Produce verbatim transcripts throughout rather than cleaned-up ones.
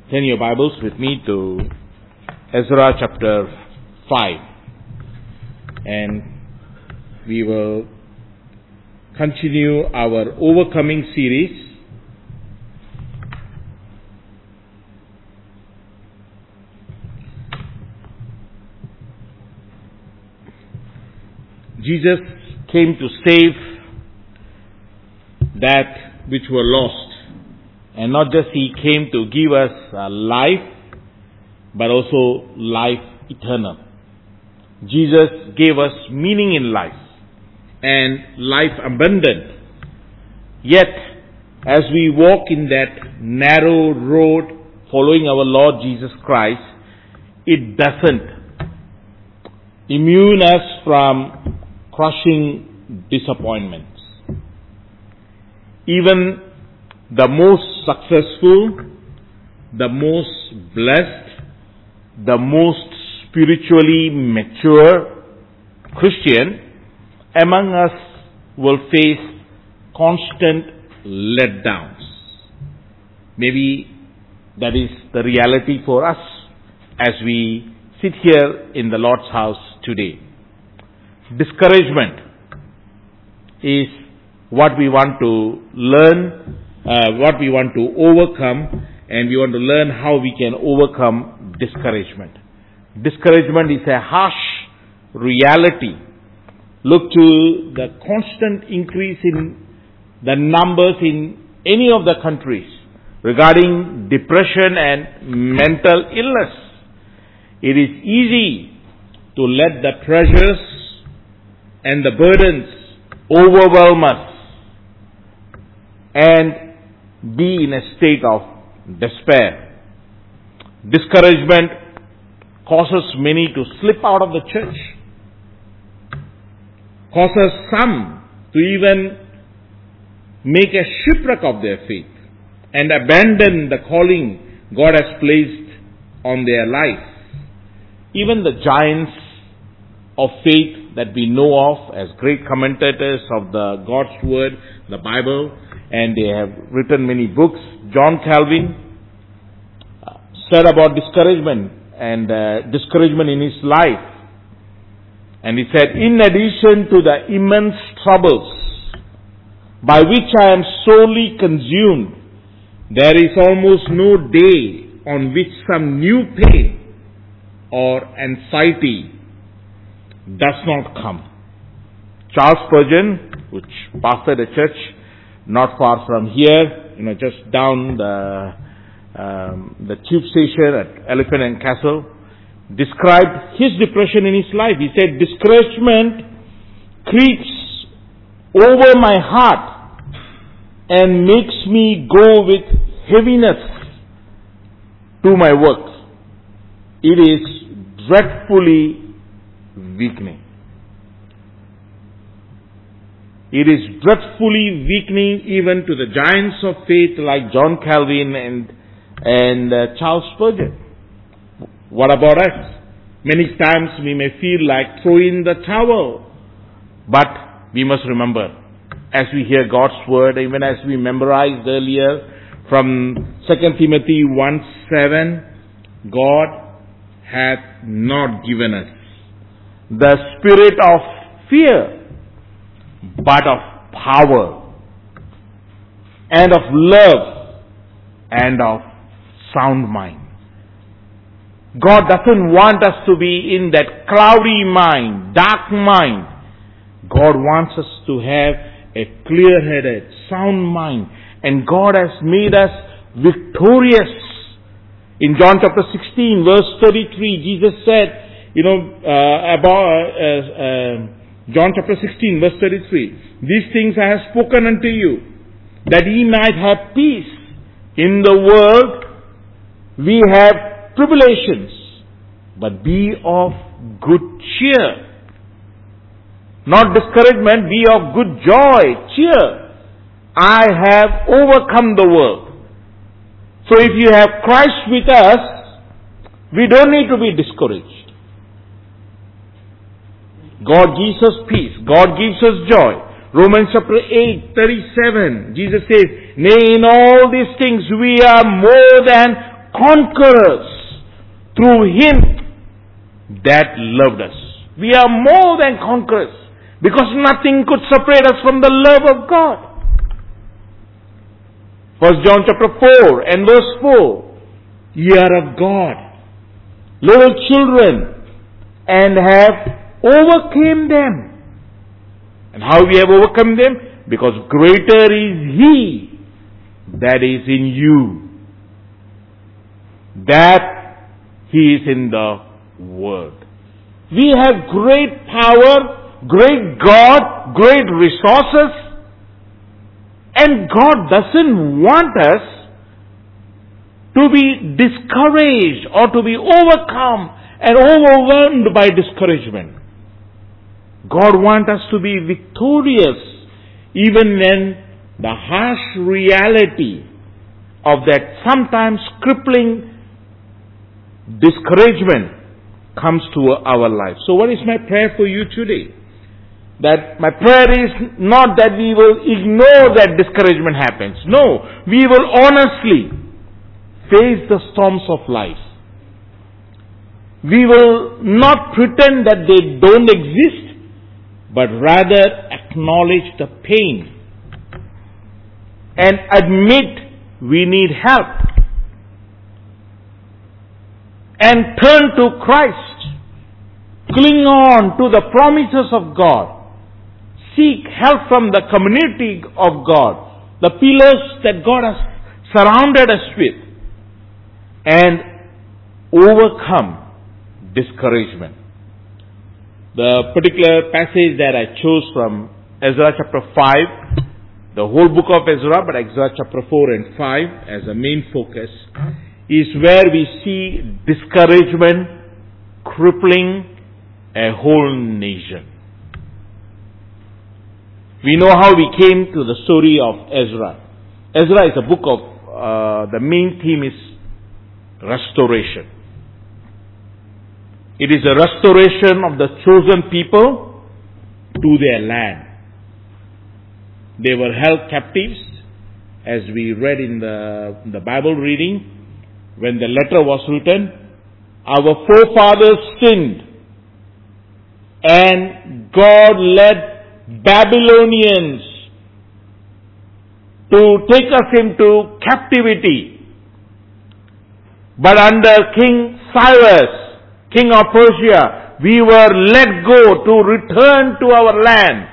Turn your Bibles with me to Ezra chapter five. And we will continue our overcoming series. Jesus came to save that which were lost. And not just He came to give us uh, life, but also life eternal. Jesus gave us meaning in life and life abundant. Yet, as we walk in that narrow road following our Lord Jesus Christ, it doesn't immune us from crushing disappointments. Even the most successful, the most blessed, the most spiritually mature Christian among us will face constant letdowns. Maybe that is the reality for us as we sit here in the Lord's house today. Discouragement is what we want to learn, uh, what we want to overcome, and we want to learn how we can overcome discouragement. Discouragement is a harsh reality. Look to the constant increase in the numbers in any of the countries regarding depression and mental illness. It is easy to let the pressures and the burdens overwhelm us and be in a state of despair. Discouragement causes many to slip out of the church, causes some to even make a shipwreck of their faith and abandon the calling God has placed on their life. Even the giants of faith that we know of as great commentators of the God's Word, the Bible, and they have written many books. John Calvin uh, said about discouragement and uh, discouragement in his life. And he said, in addition to the immense troubles by which I am sorely consumed, there is almost no day on which some new pain or anxiety does not come. Charles Spurgeon, which pastored a church not far from here, you know, just down the um, the tube station at Elephant and Castle, described his depression in his life. He said, discouragement creeps over my heart and makes me go with heaviness to my work. It is dreadfully weakening. It is dreadfully weakening even to the giants of faith like John Calvin and and uh, Charles Spurgeon. What about us? Many times we may feel like throwing the towel. But we must remember, as we hear God's Word, even as we memorized earlier from Second Timothy one seven, God hath not given us the spirit of fear, but of power, and of love, and of sound mind. God doesn't want us to be in that cloudy mind, dark mind. God wants us to have a clear-headed, sound mind. And God has made us victorious. In John chapter sixteen, verse thirty-three, Jesus said, you know, uh, about uh, uh, John chapter sixteen, verse thirty-three, these things I have spoken unto you, that ye might have peace. In the world we have tribulations, but be of good cheer. Not discouragement, be of good joy, cheer. I have overcome the world. So if you have Christ with us, we don't need to be discouraged. God gives us peace. God gives us joy. Romans chapter eight, thirty-seven, Jesus says, nay, in all these things we are more than conquerors through Him that loved us. We are more than conquerors because nothing could separate us from the love of God. First John chapter four and verse four. Ye are of God, little children, and have overcame them. And how we have overcome them? Because greater is He that is in you, that He is in the world. We have great power, great God, great resources, and God doesn't want us to be discouraged or to be overcome and overwhelmed by discouragement. God wants us to be victorious even when the harsh reality of that sometimes crippling discouragement comes to our life. So what is my prayer for you today? That my prayer is not that we will ignore that discouragement happens. No, we will honestly face the storms of life. We will not pretend that they don't exist, but rather acknowledge the pain and admit we need help and turn to Christ. Cling on to the promises of God. Seek help from the community of God, the pillars that God has surrounded us with, and overcome discouragement. The particular passage that I chose from Ezra chapter five, the whole book of Ezra, but Ezra chapter four and five as a main focus, is where we see discouragement crippling a whole nation. We know how we came to the story of Ezra. Ezra is a book of, uh, the main theme is restoration. It is a restoration of the chosen people to their land. They were held captives, as we read in the, the Bible reading, when the letter was written. Our forefathers sinned, and God led Babylonians to take us into captivity. But under King Cyrus, king of Persia, we were let go to return to our land.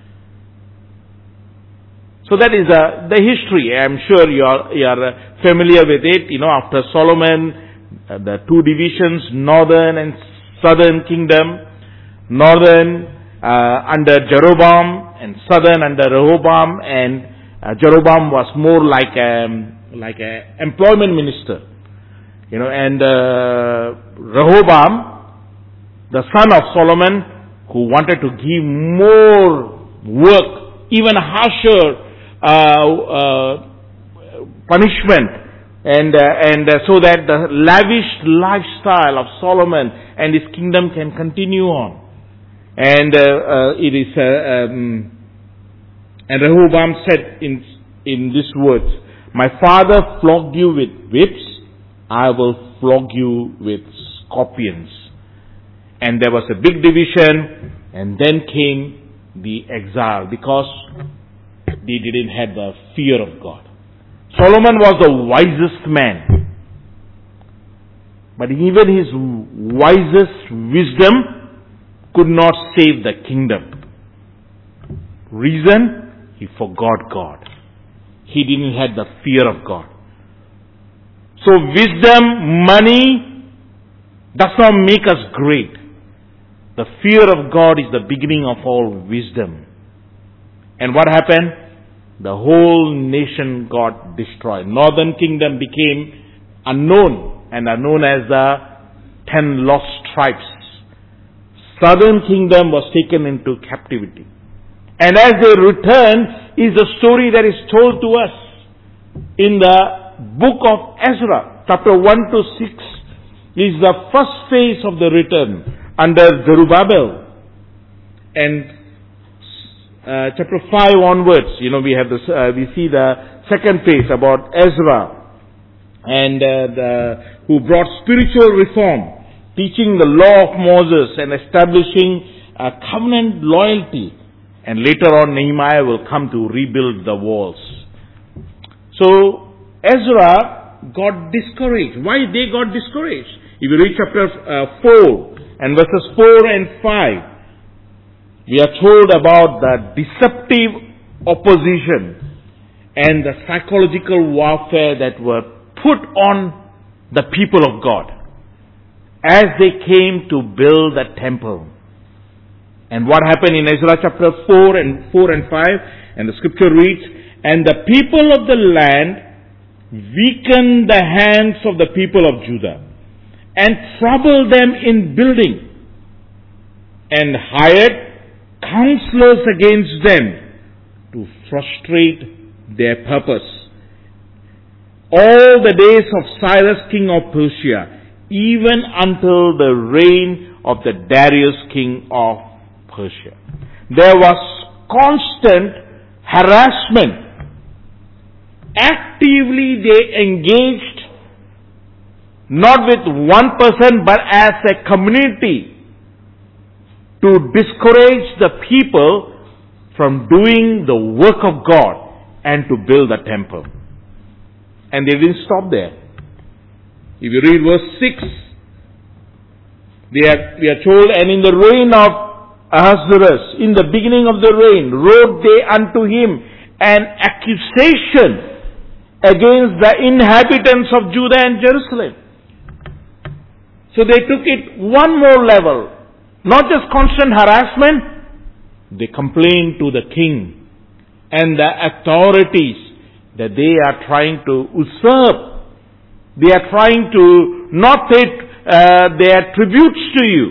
So that is uh, the history. I am sure you are, you are familiar with it. You know, after Solomon, uh, the two divisions, northern and southern kingdom, northern Uh, under Jeroboam and southern under Rehoboam, and uh, Jeroboam was more like a, like a employment minister, you know, and uh, Rehoboam, the son of Solomon, who wanted to give more work, even harsher uh, uh, punishment, and uh, and uh, so that the lavish lifestyle of Solomon and his kingdom can continue on. And uh, uh, it is, uh, um, and Rehoboam said in in these words, "My father flogged you with whips, I will flog you with scorpions." And there was a big division, and then came the exile because they didn't have the fear of God. Solomon was the wisest man, but even his wisest wisdom could not save the kingdom. Reason? He forgot God. He didn't have the fear of God. So wisdom, money does not make us great. The fear of God is the beginning of all wisdom. And what happened? The whole nation got destroyed. Northern kingdom became unknown and are known as the ten lost tribes. Southern kingdom was taken into captivity. And as they returned is the story that is told to us in the book of Ezra. Chapter one to six is the first phase of the return under Zerubbabel. And uh, chapter five onwards, you know, we have this, uh, we see the second phase about Ezra. and uh, the, who brought spiritual reform, teaching the law of Moses and establishing a covenant loyalty. And later on, Nehemiah will come to rebuild the walls. So, Ezra got discouraged. Why they got discouraged? If you read chapter uh, four and verses four and five, we are told about the deceptive opposition and the psychological warfare that were put on the people of God as they came to build the temple. And what happened in Ezra chapter four and four and five, and the scripture reads, "And the people of the land weakened the hands of the people of Judah, and troubled them in building, and hired counselors against them to frustrate their purpose. All the days of Cyrus king of Persia, even until the reign of the Darius king of Persia." There was constant harassment. Actively they engaged, not with one person but as a community, to discourage the people from doing the work of God and to build the temple. And they didn't stop there. If you read verse six, we are, we are told, "And in the reign of Ahasuerus, in the beginning of the reign, wrote they unto him an accusation against the inhabitants of Judah and Jerusalem." So they took it one more level. Not just constant harassment, they complained to the king and the authorities that they are trying to usurp. They are trying to not pay uh, their tributes to you.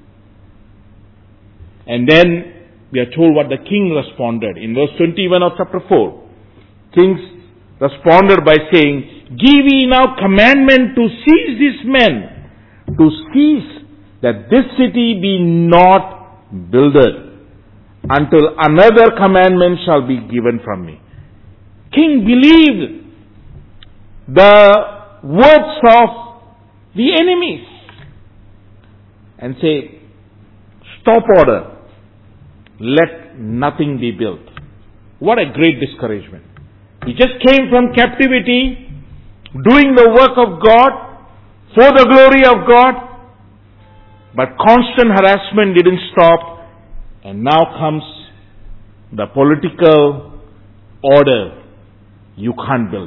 And then we are told what the king responded. In verse twenty-one of chapter four, king responded by saying, "Give ye now commandment to seize these men, to seize that this city be not builded, until another commandment shall be given from me." King believed the words of the enemies and say, "Stop order. Let nothing be built." What a great discouragement. He just came from captivity, doing the work of God, for the glory of God, but constant harassment didn't stop, and now comes the political order. You can't build.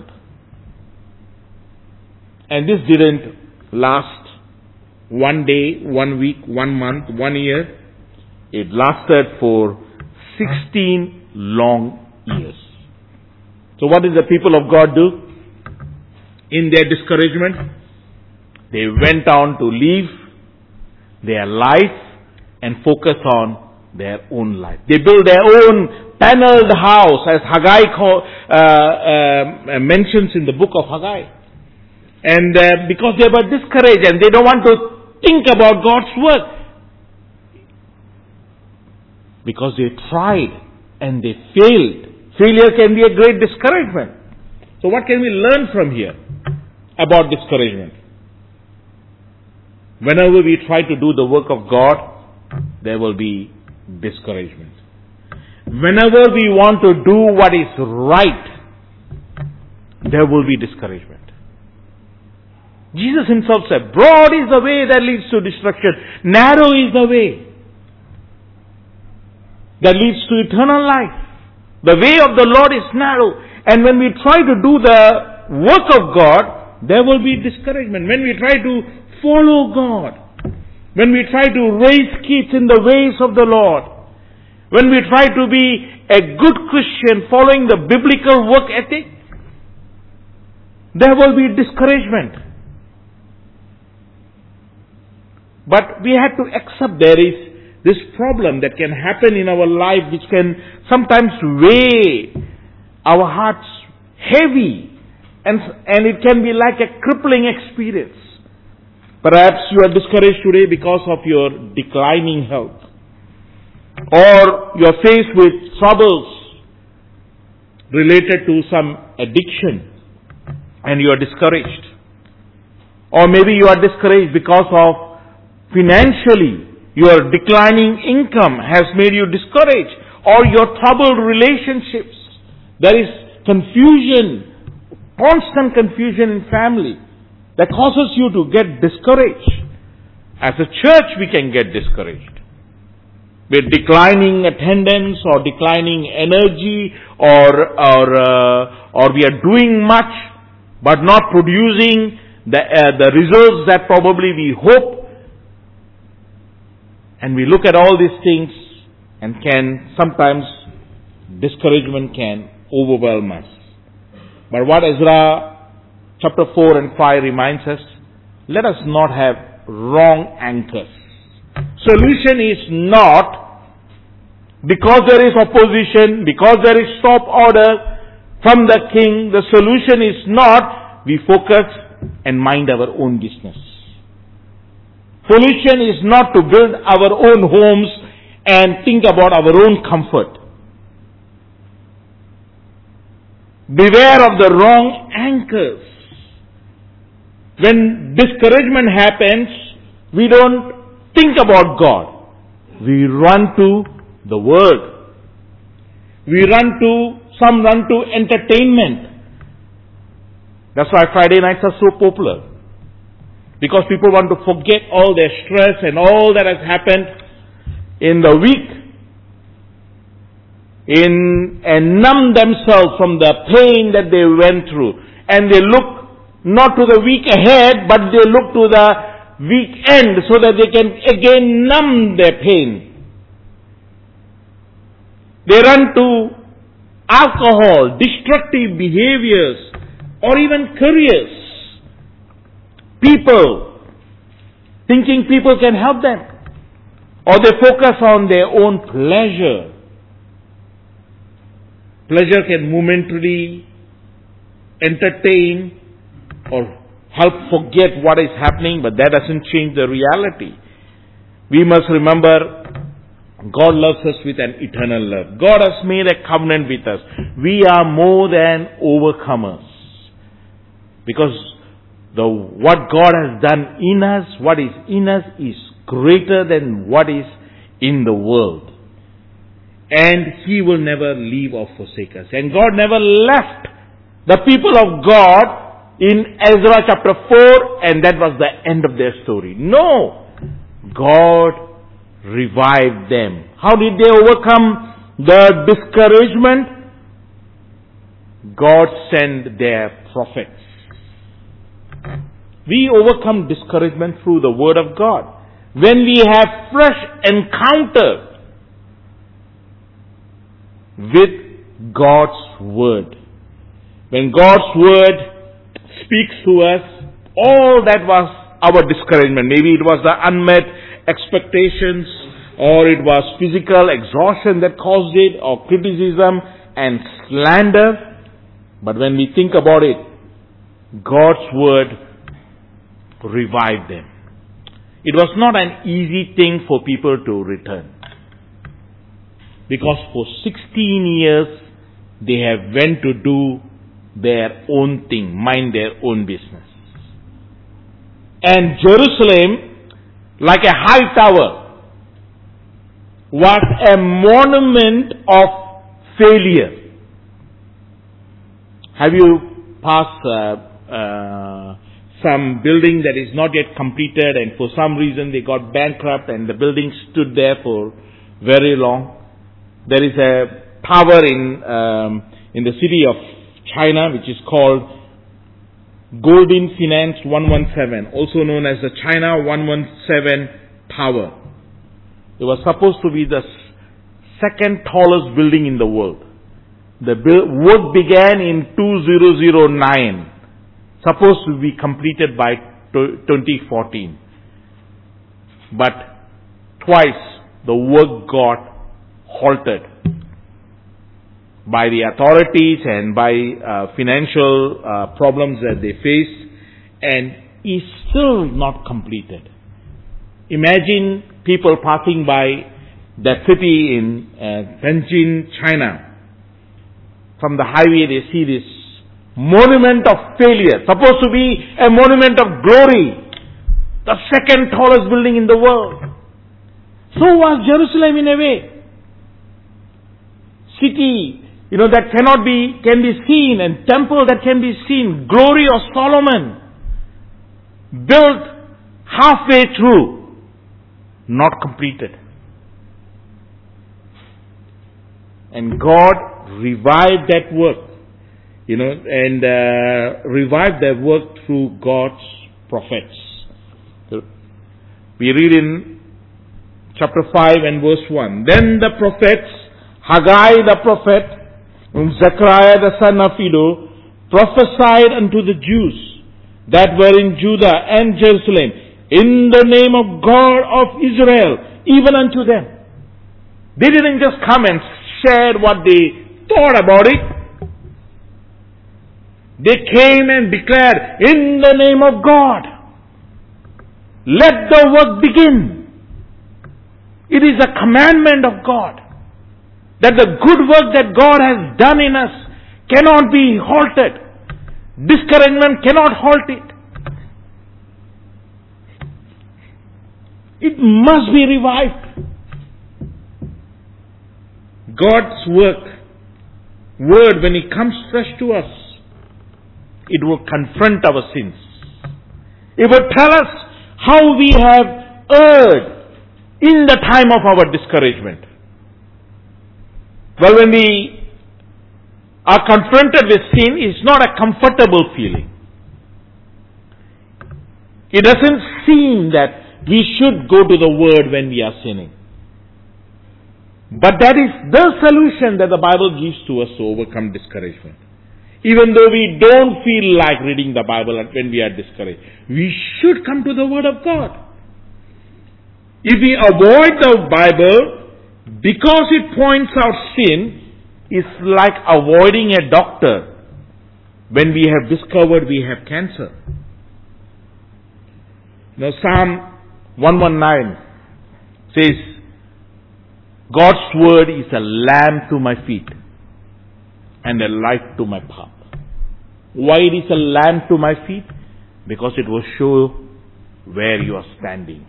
And this didn't last one day, one week, one month, one year. It lasted for sixteen long years. So what did the people of God do? In their discouragement, they went on to leave their life and focus on their own life. They built their own paneled house, as Haggai call, uh, uh, mentions in the book of Haggai. And uh, because they were discouraged and they don't want to think about God's work, because they tried and they failed. Failure can be a great discouragement. So what can we learn from here about discouragement? Whenever we try to do the work of God, there will be discouragement. Whenever we want to do what is right, there will be discouragement. Jesus himself said, "Broad is the way that leads to destruction. Narrow is the way that leads to eternal life. The way of the Lord is narrow." And when we try to do the work of God, there will be discouragement. When we try to follow God, when we try to raise kids in the ways of the Lord, when we try to be a good Christian following the biblical work ethic, there will be discouragement. But we have to accept there is this problem that can happen in our life, which can sometimes weigh our hearts heavy, and, and it can be like a crippling experience. Perhaps you are discouraged today because of your declining health, or you are faced with troubles related to some addiction, and you are discouraged. Or maybe you are discouraged because of financially your declining income has made you discouraged, or your troubled relationships. There is confusion, constant confusion in family that causes you to get discouraged. As a church, we can get discouraged with declining attendance or declining energy, or or uh, or we are doing much but not producing the uh, the results that probably we hope. And we look at all these things, and can sometimes discouragement can overwhelm us. But what Ezra chapter four and five reminds us, let us not have wrong anchors. Solution is not because there is opposition, because there is stop order from the king. The solution is not we focus and mind our own business. Solution is not to build our own homes and think about our own comfort. Beware of the wrong anchors. When discouragement happens, we don't think about God. We run to the Word. We run to, some run to entertainment. That's why Friday nights are so popular. Because people want to forget all their stress and all that has happened in the week, in and numb themselves from the pain that they went through. And they look not to the week ahead, but they look to the weekend so that they can again numb their pain. They run to alcohol, destructive behaviors, or even careers. People, thinking people can help them. Or they focus on their own pleasure. Pleasure can momentarily entertain or help forget what is happening, but that doesn't change the reality. We must remember, God loves us with an eternal love. God has made a covenant with us. We are more than overcomers. Because the what God has done in us, what is in us, is greater than what is in the world. And He will never leave or forsake us. And God never left the people of God in Ezra chapter four, and that was the end of their story. No! God revived them. How did they overcome the discouragement? God sent their prophets. We overcome discouragement through the Word of God. When we have fresh encounter with God's Word. When God's Word speaks to us, all that was our discouragement. Maybe it was the unmet expectations, or it was physical exhaustion that caused it, or criticism and slander. But when we think about it, God's Word revived them. It was not an easy thing for people to return. Because for sixteen years, they have went to do their own thing, mind their own business. And Jerusalem, like a high tower, was a monument of failure. Have you passed uh, uh, some building that is not yet completed, and for some reason they got bankrupt and the building stood there for very long? There is a tower in um, in the city of China which is called Golden Finance one one seven, also known as the China one one seven Tower. It was supposed to be the second tallest building in the world. The work began in two thousand nine, supposed to be completed by twenty fourteen. But twice the work got halted by the authorities and by uh, financial uh, problems that they faced, and is still not completed. Imagine people passing by that city in uh, Tianjin, China. From the highway they see this monument of failure, supposed to be a monument of glory, the second tallest building in the world. So was Jerusalem in a way. City, you know, that cannot be, can be seen, and temple that can be seen, glory of Solomon, built halfway through, not completed. And God revived that work, you know, and uh, revived that work through God's prophets. We read in chapter five and verse one. Then the prophets, Haggai the prophet, and Zechariah the son of Iddo, prophesied unto the Jews that were in Judah and Jerusalem, in the name of God of Israel, even unto them. They didn't just come and share what they thought about it. They came and declared, in the name of God, let the work begin. It is a commandment of God that the good work that God has done in us cannot be halted. Discouragement cannot halt it. It must be revived. God's work, word, when it comes fresh to us, it will confront our sins. It will tell us how we have erred in the time of our discouragement. Well, when we are confronted with sin, it's not a comfortable feeling. It doesn't seem that we should go to the Word when we are sinning. But that is the solution that the Bible gives to us to overcome discouragement. Even though we don't feel like reading the Bible when we are discouraged, we should come to the Word of God. If we avoid the Bible because it points out sin, it's like avoiding a doctor when we have discovered we have cancer. Now Psalm one nineteen says, God's word is a lamp to my feet and a light to my path. Why it is a lamp to my feet? Because it will show where you are standing.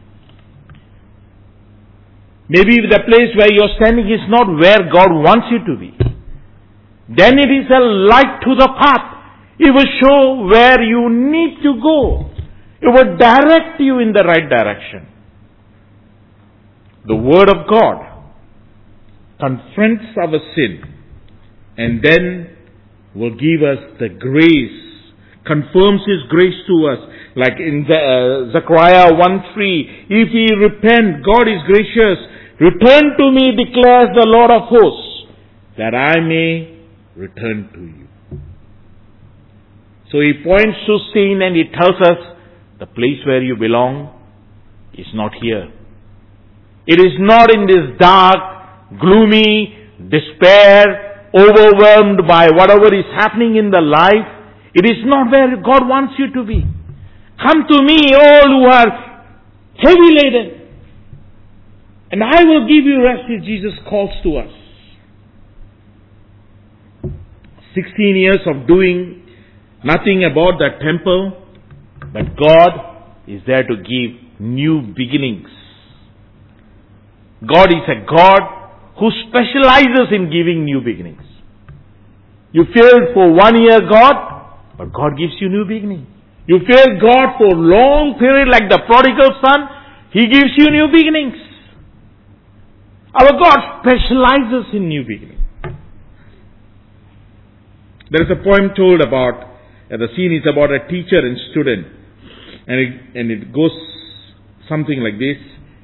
Maybe the place where you are standing is not where God wants you to be. Then it is a light to the path. It will show where you need to go. It will direct you in the right direction. The Word of God confronts our sin and then will give us the grace, confirms His grace to us. Like in uh, Zechariah one three, if ye repent, God is gracious. Return to me, declares the Lord of hosts, that I may return to you. So He points to sin and He tells us, the place where you belong is not here. It is not in this dark, gloomy, despair, overwhelmed by whatever is happening in the life. It is not where God wants you to be. Come to me, all who are heavy laden, and I will give you rest, as Jesus calls to us. Sixteen years of doing nothing about that temple, but God is there to give new beginnings. God is a God who specializes in giving new beginnings. You failed for one year, God, but God gives you new beginning. You failed God for a long period like the prodigal son, He gives you new beginnings. Our God specializes in new beginnings. There is a poem told about, uh, the scene is about a teacher and student. And it, and it goes something like this.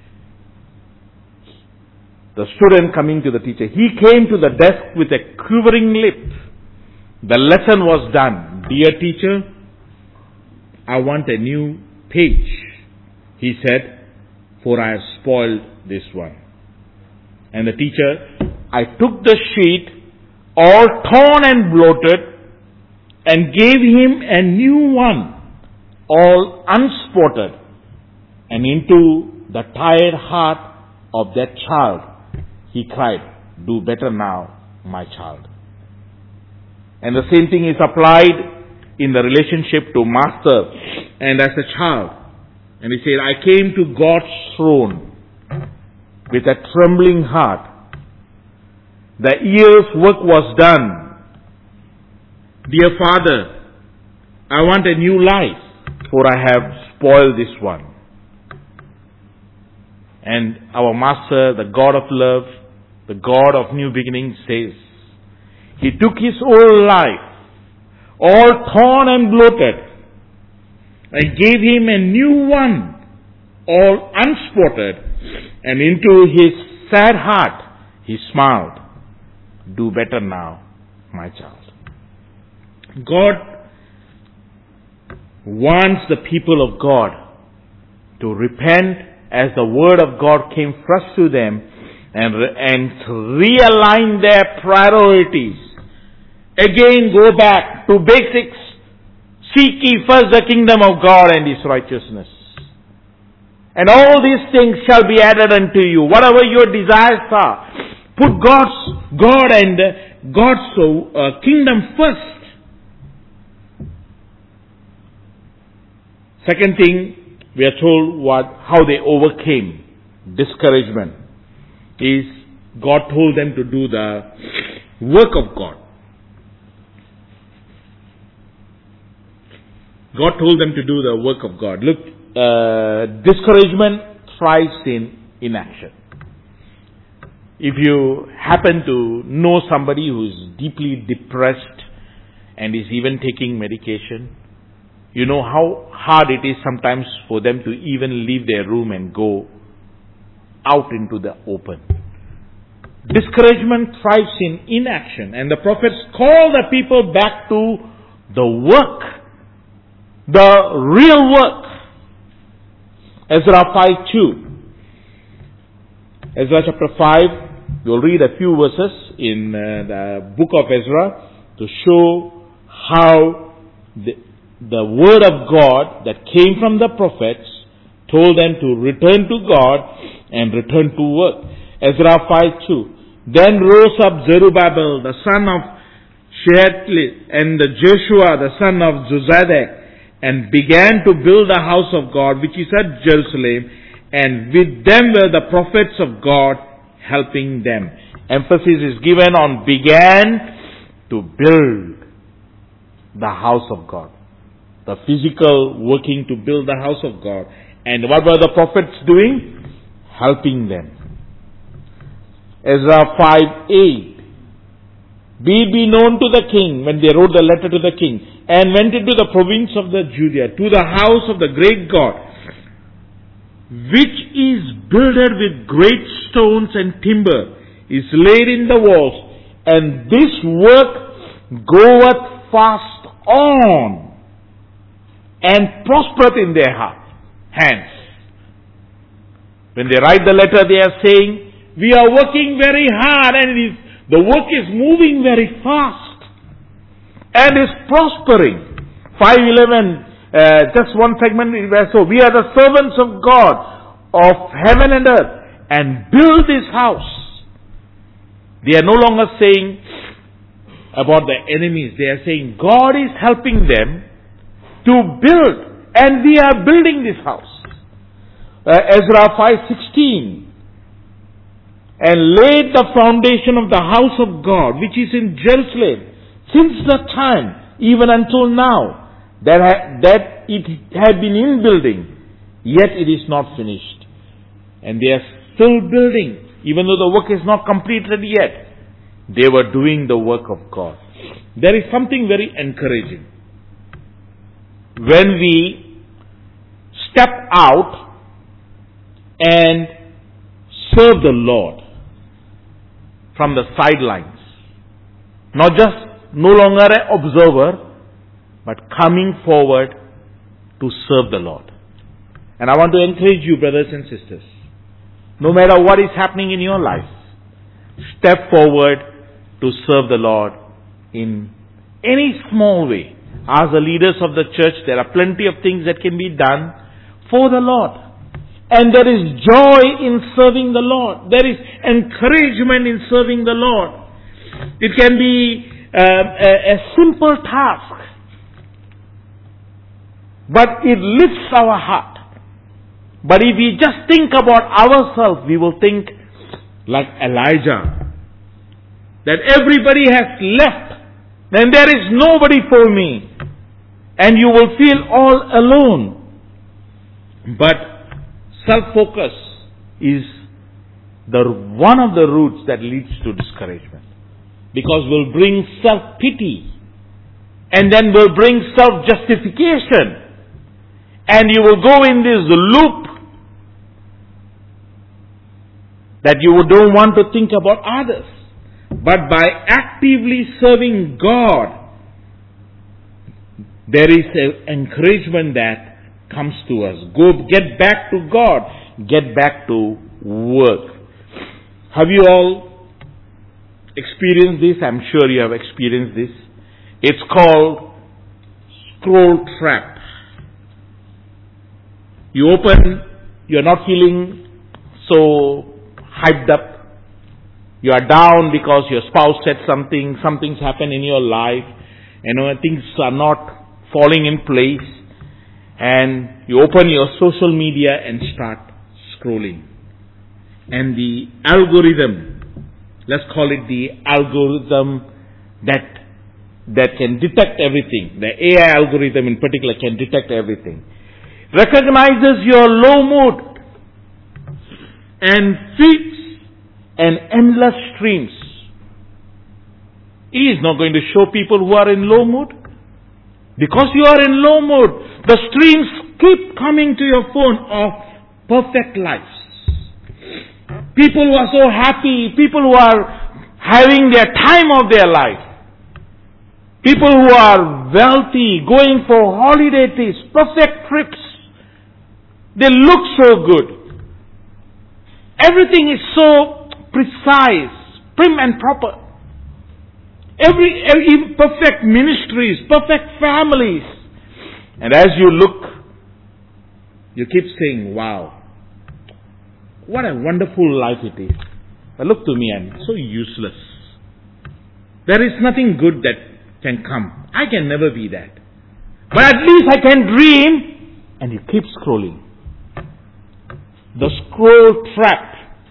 The student coming to the teacher. He came to the desk with a quivering lip. The lesson was done. Dear teacher, I want a new page. He said, for I have spoiled this one. And the teacher, I took the sheet, all torn and bloated, and gave him a new one, all unspotted. And into the tired heart of that child, he cried, do better now, my child. And the same thing is applied in the relationship to master and as a child. And he said, I came to God's throne with a trembling heart. The year's work was done. Dear Father, I want a new life, for I have spoiled this one. And our Master, the God of love, the God of new beginnings, says, He took His old life, all torn and bloated, and gave Him a new one, all unspotted, and into His sad heart He smiled. Do better now, my child. God wants the people of God to repent as the Word of God came fresh to them, and, and realign their priorities. Again, go back to basics. Seek ye first the kingdom of God and His righteousness, and all these things shall be added unto you. Whatever your desires are, put God's God and God's uh, kingdom first. Second thing, we are told what how they overcame discouragement is God told them to do the work of God. God told them to do the work of God. Look, uh, discouragement thrives in inaction. If you happen to know somebody who is deeply depressed and is even taking medication, you know how hard it is sometimes for them to even leave their room and go out into the open. Discouragement thrives in inaction, and the prophets call the people back to the work, the real work. Ezra five two. Ezra chapter five, we'll read a few verses in uh, the book of Ezra to show how the The word of God that came from the prophets told them to return to God and return to work. Ezra five two. Then rose up Zerubbabel, the son of Shealtiel, and the Joshua, the son of Jozadak, and began to build the house of God, which is at Jerusalem, and with them were the prophets of God helping them. Emphasis is given on began to build the house of God. The physical working to build the house of God. And what were the prophets doing? Helping them. Ezra five eight. Be it be known to the king, when they wrote the letter to the king, and went into the province of the Judea, to the house of the great God, which is builded with great stones and timber, is laid in the walls, and this work goeth fast on, and prospereth in their heart, hands. When they write the letter, they are saying, we are working very hard, and it is, the work is moving very fast, and is prospering. five eleven, uh, just one segment, so we are the servants of God, of heaven and earth, and build this house. They are no longer saying about the enemies. They are saying God is helping them to build, and we are building this house. Uh, Ezra five sixteen. And laid the foundation of the house of God, which is in Jerusalem, since the time, even until now, that, ha- that it had been in building, yet it is not finished. And they are still building, even though the work is not completed yet. They were doing the work of God. There is something very encouraging when we step out and serve the Lord from the sidelines. Not just no longer an observer, but coming forward to serve the Lord. And I want to encourage you, brothers and sisters, no matter what is happening in your life, step forward to serve the Lord in any small way. As the leaders of the church, there are plenty of things that can be done for the Lord. And there is joy in serving the Lord. There is encouragement in serving the Lord. It can be a, a simple task, but it lifts our heart. But if we just think about ourselves, we will think like Elijah, that everybody has left, then there is nobody for me, and you will feel all alone. But self-focus is the one of the roots that leads to discouragement, because will bring self-pity, and then will bring self-justification, and you will go in this loop that you don't want to think about others. But by actively serving God, there is an encouragement that comes to us. Go, get back to God. Get back to work. Have you all experienced this? I'm sure you have experienced this. It's called scroll trap. You open, you're not feeling so hyped up. You are down because your spouse said something, something's happened in your life, you know, things are not falling in place, and you open your social media and start scrolling. And the algorithm, let's call it the algorithm that that can detect everything, the A I algorithm in particular can detect everything, recognizes your low mood and feeds and endless streams. He is not going to show people who are in low mood. Because you are in low mood, the streams keep coming to your phone of perfect lives. People who are so happy, people who are having their time of their life. People who are wealthy, going for holiday trips, perfect trips. They look so good. Everything is so precise, prim and proper. Every, every perfect ministries, perfect families. And as you look, you keep saying, wow, what a wonderful life it is. But look to me, I'm so useless. There is nothing good that can come. I can never be that. But at least I can dream. And you keep scrolling. The scroll trap.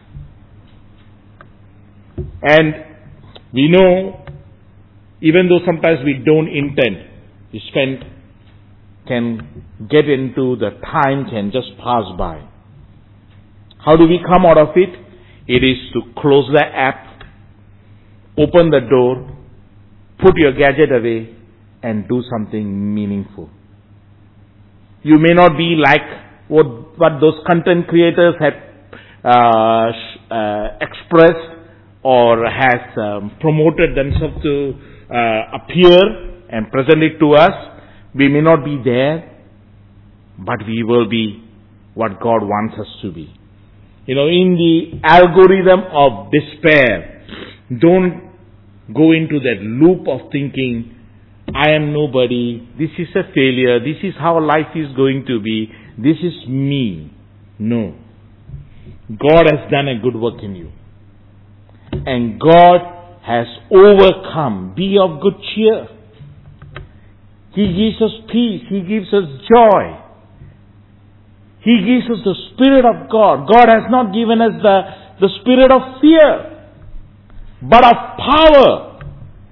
And we know, even though sometimes we don't intend, we spend, can get into the time can just pass by. How do we come out of it? It is to close the app, open the door, put your gadget away, and do something meaningful. You may not be like what, what those content creators had uh, uh, expressed, or has um, promoted themselves to uh, appear and present it to us. We may not be there, but we will be what God wants us to be. You know, in the algorithm of despair, don't go into that loop of thinking, I am nobody, this is a failure, this is how life is going to be, this is me. No. God has done a good work in you. And God has overcome. Be of good cheer. He gives us peace. He gives us joy. He gives us the Spirit of God. God has not given us the, the spirit of fear, but of power,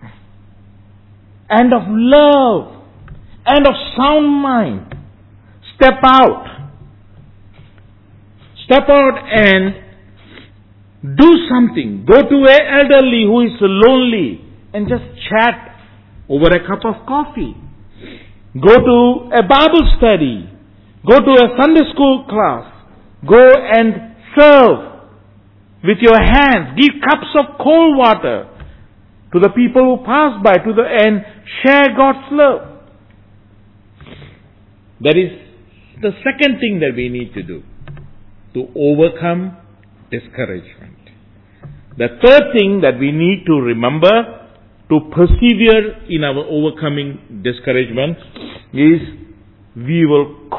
and of love, and of sound mind. Step out. Step out and do something. Go to an elderly who is lonely and just chat over a cup of coffee. Go to a Bible study. Go to a Sunday school class. Go and serve with your hands. Give cups of cold water to the people who pass by, to the and share God's love. That is the second thing that we need to do to overcome discouragement. The third thing that we need to remember to persevere in our overcoming discouragement is we will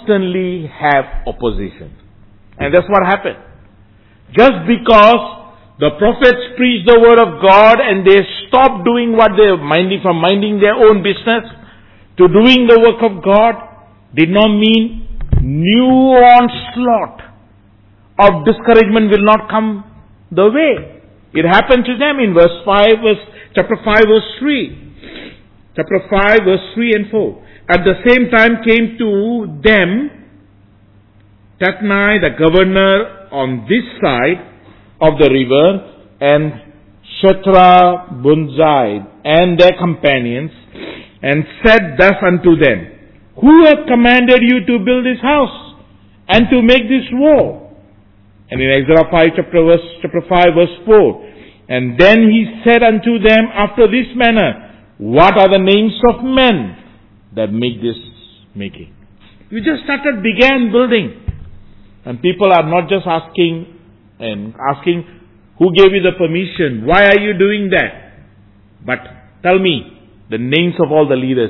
constantly have opposition. And that's what happened. Just because The prophets preached the word of God and they stopped doing what they were minding, from minding their own business to doing the work of God, did not mean new onslaught of discouragement will not come the way. It happened to them in verse five, verse, chapter five, verse three. Chapter five, verse three and four. At the same time came to them Tatnai, the governor on this side of the river, and Shethar-Bunzai and their companions, and said thus unto them, Who hath commanded you to build this house and to make this wall? And in Ezra five, chapter, verse, chapter five, verse four, And then he said unto them after this manner, What are the names of men that make this making? You just started, began building. And people are not just asking and asking, who gave you the permission? Why are you doing that? But tell me the names of all the leaders,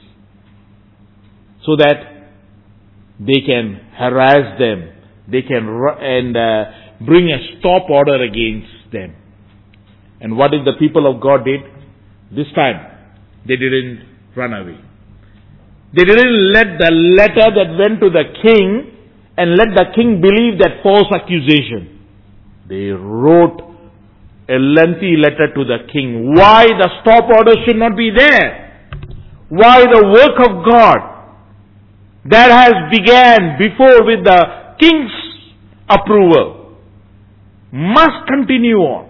so that they can harass them. They can and uh, bring a stop order against them. And what did the people of God did? This time, they didn't run away. They didn't let the letter that went to the king and let the king believe that false accusation. They wrote a lengthy letter to the king. Why the stop order should not be there? Why the work of God that has began before with the king's approval must continue on.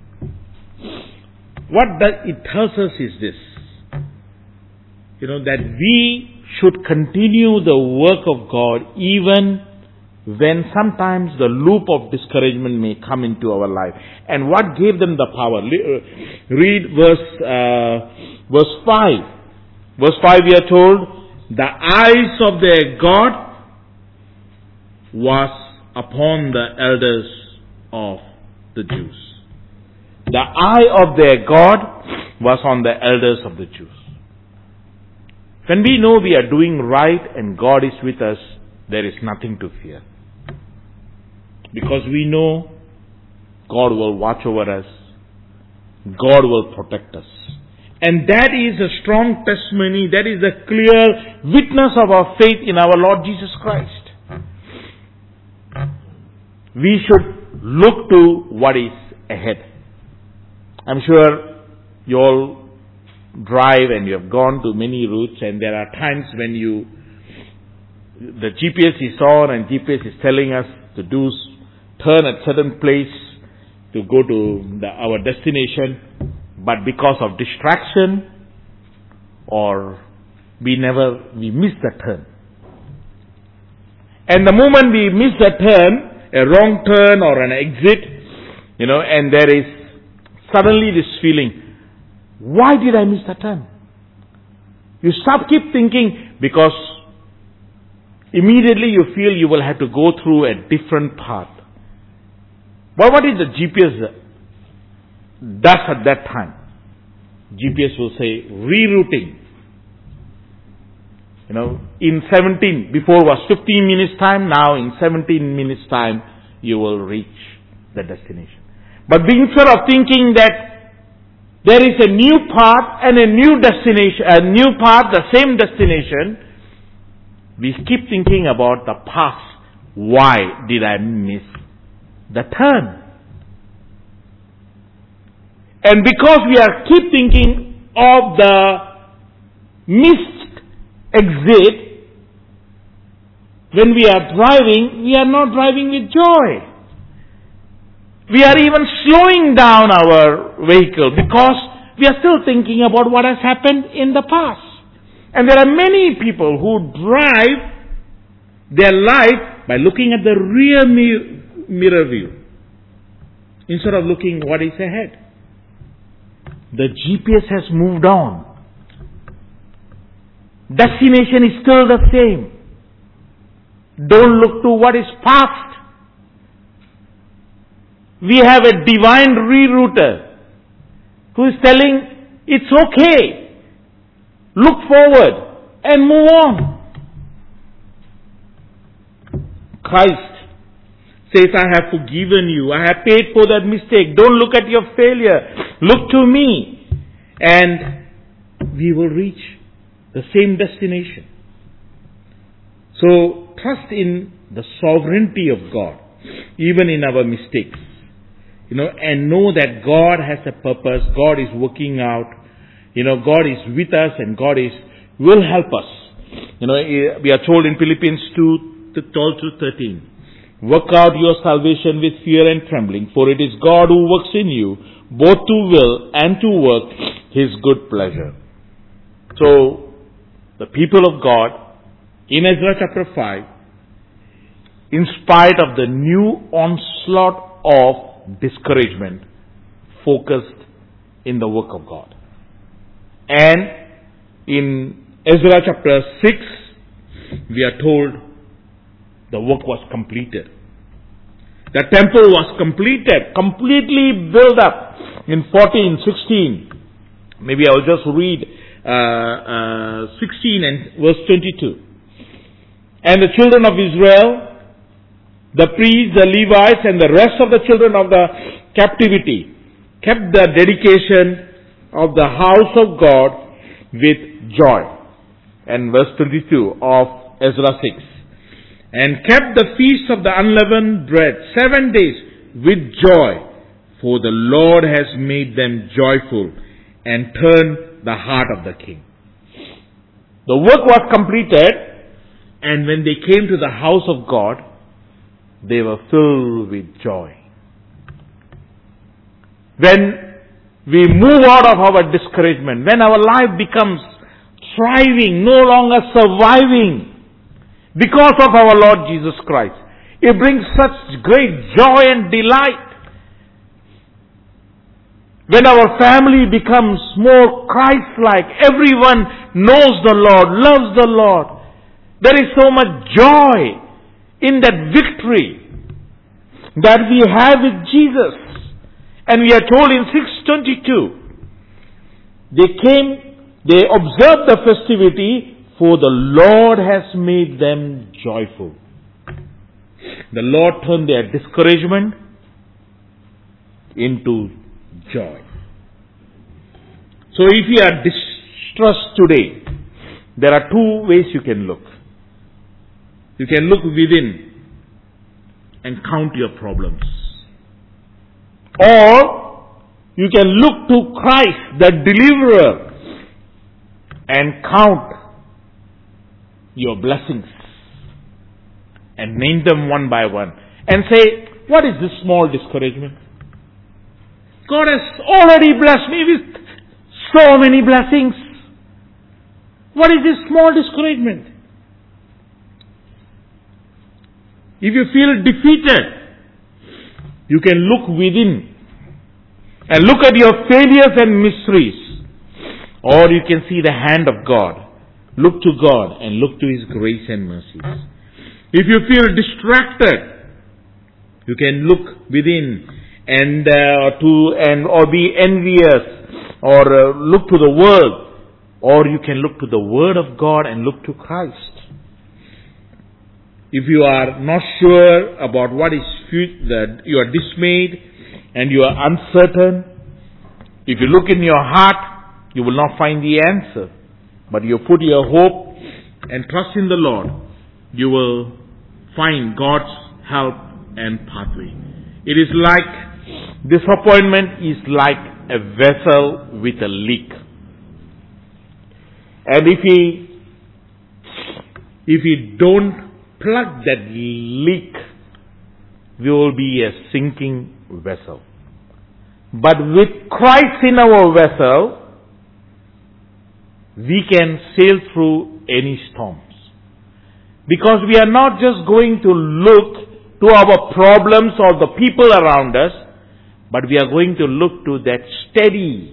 What that it tells us is this, you know, that we should continue the work of God even when sometimes the loop of discouragement may come into our life. And what gave them the power? Read verse uh, verse five. Verse five, we are told, the eyes of their God was upon the elders of the Jews. The eye of their God was on the elders of the Jews. When we know we are doing right and God is with us, there is nothing to fear. Because we know God will watch over us. God will protect us. And that is a strong testimony, that is a clear witness of our faith in our Lord Jesus Christ. We should look to what is ahead. I'm sure you all drive and you have gone to many routes, and there are times when you, the G P S is on and G P S is telling us to do, turn at certain place to go to the, our destination, but because of distraction or we never, we miss the turn. And the moment we miss the turn, a wrong turn or an exit, you know, and there is suddenly this feeling, why did I miss the turn? You stop, keep thinking, because immediately you feel you will have to go through a different path. But what is the G P S does at that time? G P S will say rerouting. You know, in seventeen, before was fifteen minutes time, now in seventeen minutes time, you will reach the destination. But instead of thinking that there is a new path and a new destination, a new path, the same destination, we keep thinking about the past. Why did I miss the turn? And because we are keep thinking of the missed exit, when we are driving, we are not driving with joy. We are even slowing down our vehicle because we are still thinking about what has happened in the past. And there are many people who drive their life by looking at the rear mirror view instead of looking what is ahead. The G P S has moved on. Destination is still the same. Don't look to what is past. We have a divine rerouter who is telling it's okay. Look forward and move on. Christ says, I have forgiven you. I have paid for that mistake. Don't look at your failure. Look to me. And we will reach the same destination. So, trust in the sovereignty of God, even in our mistakes. You know, and know that God has a purpose. God is working out. You know, God is with us and God is will help us. You know, we are told in Philippians two, twelve to thirteen, work out your salvation with fear and trembling, for it is God who works in you, both to will and to work His good pleasure. So, the people of God, in Ezra chapter five, in spite of the new onslaught of discouragement, focused in the work of God. And in Ezra chapter six, we are told the work was completed. The temple was completed, completely built up. In fourteen, sixteen, maybe I will just read uh, uh, sixteen and verse twenty-two. And the children of Israel, the priests, the Levites, and the rest of the children of the captivity kept the dedication of the house of God with joy. And verse twenty-two of Ezra six. And kept the feast of the unleavened bread seven days with joy, for the Lord has made them joyful and turned the heart of the king. The work was completed, and when they came to the house of God, they were filled with joy. When we move out of our discouragement, when our life becomes thriving, no longer surviving, because of our Lord Jesus Christ, it brings such great joy and delight. When our family becomes more Christ-like, everyone knows the Lord, loves the Lord. There is so much joy in that victory that we have with Jesus. And we are told in six twenty-two, they came, they observed the festivity, for the Lord has made them joyful. The Lord turned their discouragement into joy. So if you are distressed today, there are two ways you can look. You can look within and count your problems. Or you can look to Christ, the deliverer, and count your blessings and name them one by one and say, what is this small discouragement? God has already blessed me with so many blessings. What is this small discouragement? If you feel defeated, you can look within and look at your failures and miseries, or you can see the hand of God. Look to God and look to His grace and mercies. If you feel distracted, you can look within and uh, to and or be envious, or uh, look to the world, or you can look to the Word of God and look to Christ. If you are not sure about what is that you are dismayed and you are uncertain, if you look in your heart, you will not find the answer. But you put your hope and trust in the Lord, you will find God's help and pathway. It is like, disappointment is like a vessel with a leak. And if we, if we don't plug that leak, we will be a sinking vessel. But with Christ in our vessel, we can sail through any storms. Because we are not just going to look to our problems or the people around us, but we are going to look to that steady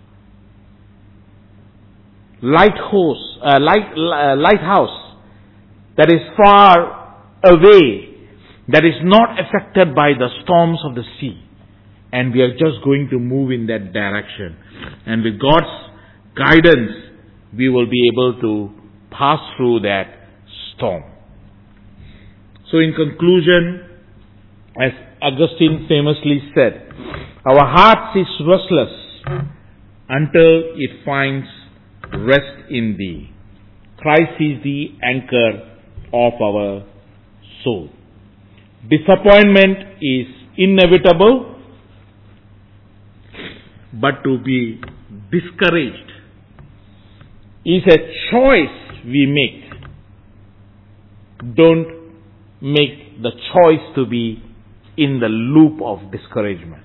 lighthouse, uh, light, uh, lighthouse that is far away, that is not affected by the storms of the sea. And we are just going to move in that direction. And with God's guidance, we will be able to pass through that storm. So in conclusion, As Augustine famously said, our heart is restless until it finds rest in Thee. Christ is the anchor of our soul. Disappointment is inevitable, but to be discouraged is a choice we make. Don't make the choice to be in the loop of discouragement.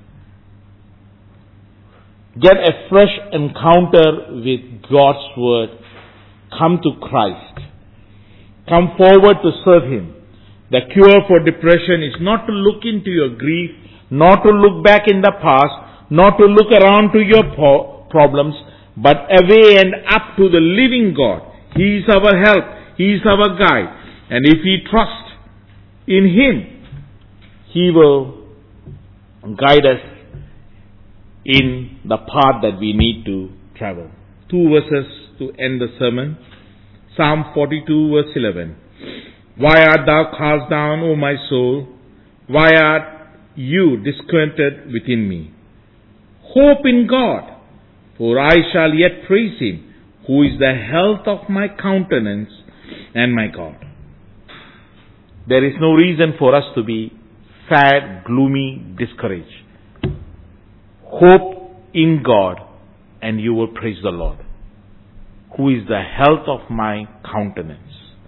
Get a fresh encounter with God's Word. Come to Christ. Come forward to serve Him. The cure for depression is not to look into your grief, not to look back in the past, not to look around to your po- problems, but away and up to the living God. He is our help. He is our guide. And if we trust in Him, He will guide us in the path that we need to travel. Two verses to end the sermon. Psalm forty-two verse eleven. Why art thou cast down, O my soul? Why art you discontented within me? Hope in God, for I shall yet praise Him, who is the health of my countenance and my God. There is no reason for us to be sad, gloomy, discouraged. Hope in God, and you will praise the Lord, who is the health of my countenance.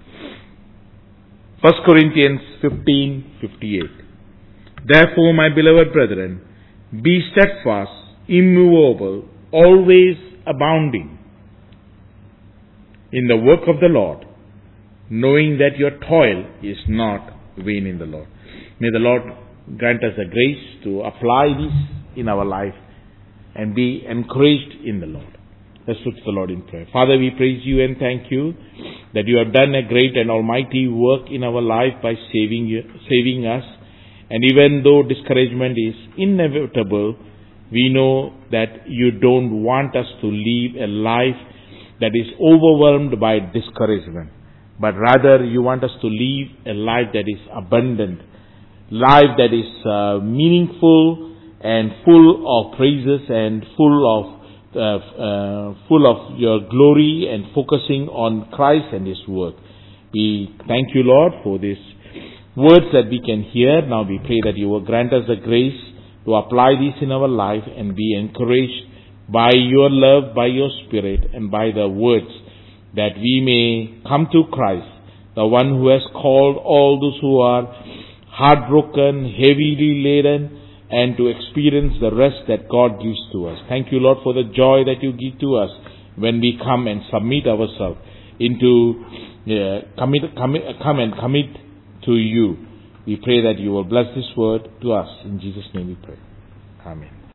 First Corinthians fifteen fifty-eight. Therefore, my beloved brethren, be steadfast, immovable, always abounding in the work of the Lord, knowing that your toil is not vain in the Lord. May the Lord grant us the grace to apply this in our life and be encouraged in the Lord. Let's look to the Lord in prayer. Father, we praise You and thank You that You have done a great and almighty work in our life by saving you, saving us. And even though discouragement is inevitable, we know that You don't want us to live a life that is overwhelmed by discouragement, but rather You want us to live a life that is abundant, life that is uh, meaningful and full of praises and full of uh, uh, full of Your glory and focusing on Christ and His work. We thank You, Lord, for these words that we can hear. Now we pray that You will grant us the grace to apply this in our life and be encouraged by Your love, by Your Spirit, and by the words, that we may come to Christ, the one who has called all those who are heartbroken, heavily laden, and to experience the rest that God gives to us. Thank You, Lord, for the joy that You give to us when we come and submit ourselves into, uh, commit, commit, come and commit to You. We pray that You will bless this word to us. In Jesus' name we pray. Amen.